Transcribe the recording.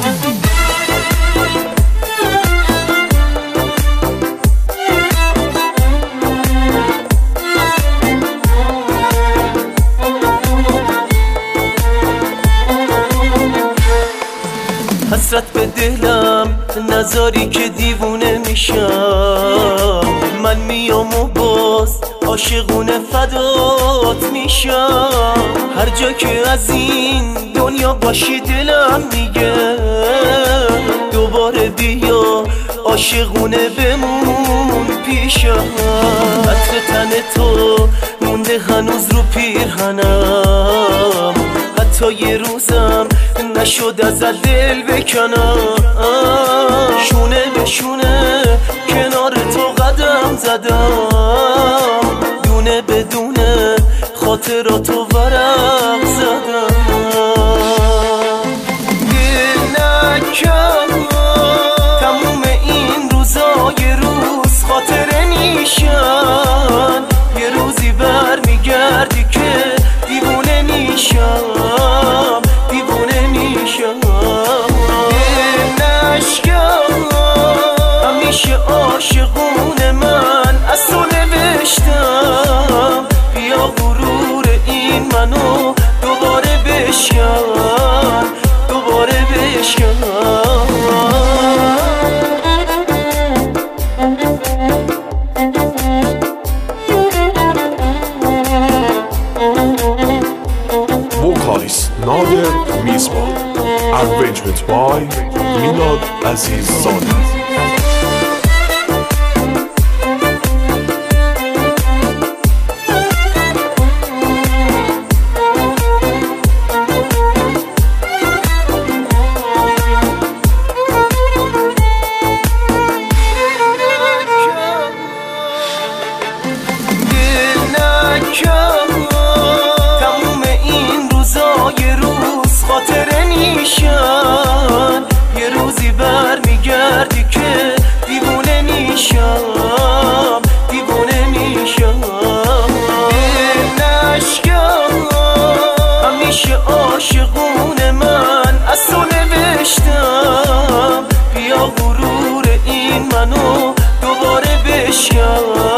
حسرت به دلم نذاری که دیوونه میشم، من میام و باز عاشقونه فدات میشم. هر جا که از این دنیا باشی دلم میگه دوباره بیا عاشقونه بمون پیشم. عطر تن تو مونده هنوز رو پیرهنم، حتی یه روزم نشد از دل بکنم. شونه به شونه کنار تو قدم زدم، دونه بدونه خاطراتو ورق زدم. دل نکن تموم این روزا یه روز خاطره میشن، یه روزی برمیگردی که دیوونه میشم، دیوونه میشم. نشکم همیشه عاشقون من از تو نوشتم، بیا غرور این منو دوباره بشکن، دوباره بشکن. Vocalist Nader Mizbah. Arrangement by Milad Azizzadeh. تموم این روزا یه روز خاطره میشن، یه روزی برمیگردی که دیوونه میشم، دیوونه میشم. نشکم همیشه عاشقون من از تو نوشتم، بیا غرور این منو دوباره بشکن.